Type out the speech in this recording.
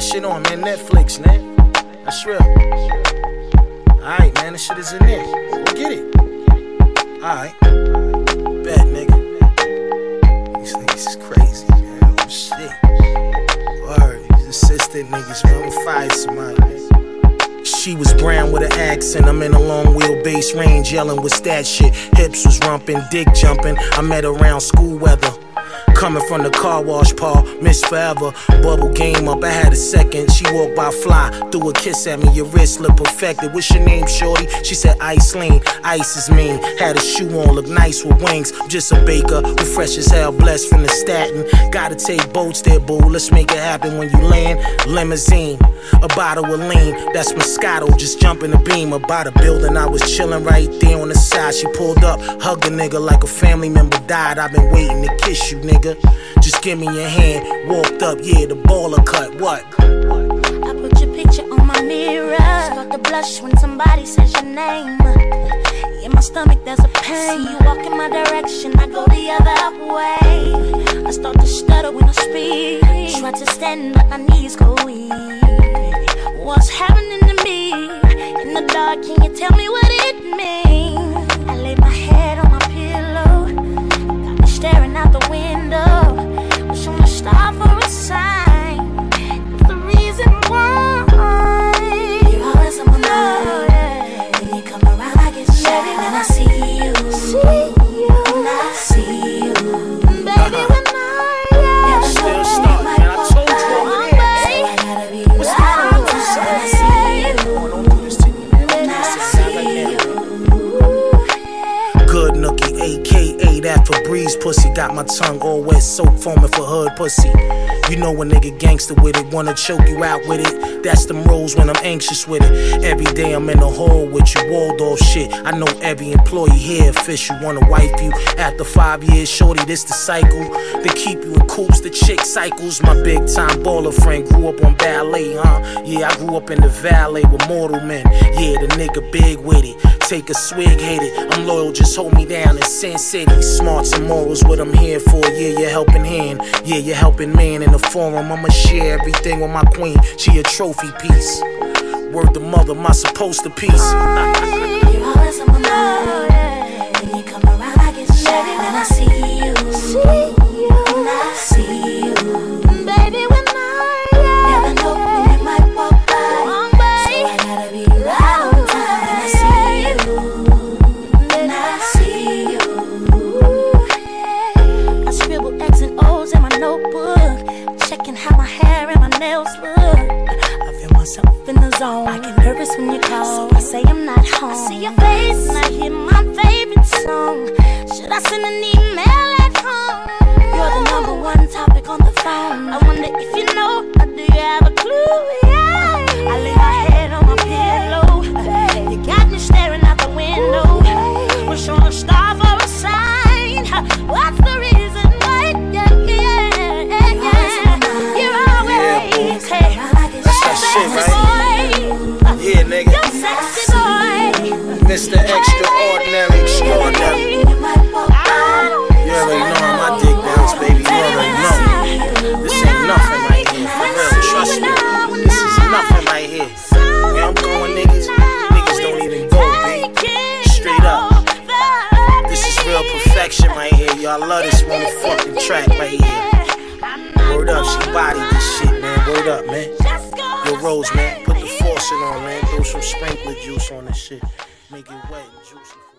shit on, man. Netflix, man. That's real. Alright, man, this shit is in there. Go get it. Alright. Bet, nigga. These niggas is crazy, man. Oh, shit. Word. These assistant niggas, man. Fire somebody, man. She was brown with an accent. I'm in a long wheelbase range, yelling with that shit. Hips was rumping, dick jumping. I met her around school weather. Coming from the car wash, Paul, miss forever. Bubble game up, I had a second. She walked by fly, threw a kiss at me. Your wrist look perfected. What's your name, shorty? She said Iceline. Ice is mean. Had a shoe on, look nice with wings. I'm just a baker who fresh as hell, blessed from the Staten. Gotta take boats there, boo. Let's make it happen when you land. Limousine, a bottle of lean. That's Moscato, just jumping the beam. About a building, I was chilling right there on the side. She pulled up, hugged a nigga like a family member died. I've been waiting to kiss you, nigga. Just give me your hand, walked up, yeah, the baller cut, what? I put your picture on my mirror. Start to blush when somebody says your name. In my stomach there's a pain. See you walk in my direction, I go the other way. I start to stutter when I speak. Try to stand but my knees go weak. What's happening to me? In the dark, can you tell me what it means? I lay my head on my pillow, got me staring out the window. Wish on a star for a sign. It's the reason why you're always on my mind. When you come around, I get shy. When I see you, when I see you, baby, when I still stuck, man. I told you over there. I gotta be loud when I see you. Don't do this to me, man. When I see you. Good nookie, aka that Febreze pussy. Got my tongue all wet, soap foaming for hood pussy. You know a nigga gangster with it, wanna choke you out with it. That's them rolls when I'm anxious with it. Every day I'm in the hole with you, Waldorf shit. I know every employee here official wanna wife you. After 5 years, shorty, this the cycle. They keep you in coops, the chick cycles. My big time baller friend grew up on ballet, huh? Yeah, I grew up in the valet with mortal men. Yeah, the nigga big with it. Take a swig, hate it. I'm loyal, just hold me down in Sin City. Smarts and morals, what I'm here for. Yeah, you're helping hand. Yeah, you're helping man in the forum. I'ma share everything with my queen. She a trophy piece. Word to mother, my supposed to piece. You're always on my mind. When you come around, I get shy. When I see you, when I see you, baby, when I never know when you might walk by. So I gotta be loud on time. When I see you, when I see you, I scribble X and O's in my notebook, checking how my hair and my nails look. I feel myself in the zone. I get nervous when you call, so I say I'm not home. I see your face and I hear my favorite song. Should I send an email at home? You're the number one topic on the phone. I wonder if you know, or do you have a clue? Yeah. I lay my head on my pillow. You got me staring out the window. Wish on a star for a sign. What's the reason why? You're always hey. That's that shit, right? Yeah, nigga. You're sexy boy. Mr. Extraordinary, extraordinary. You already know how my dick bounce, baby. You already know. This ain't nothing right here, for real. Trust me. This is nothing right here. Where I'm going, niggas don't even go, baby. Straight up. This is real perfection right here, y'all. Love this motherfucking track right here. Word up, she bodied this shit, man. Word up, man. Yo, Rose, man, put the faucet on, man. Throw some sprinkler juice on this shit. Make it wet and juicy.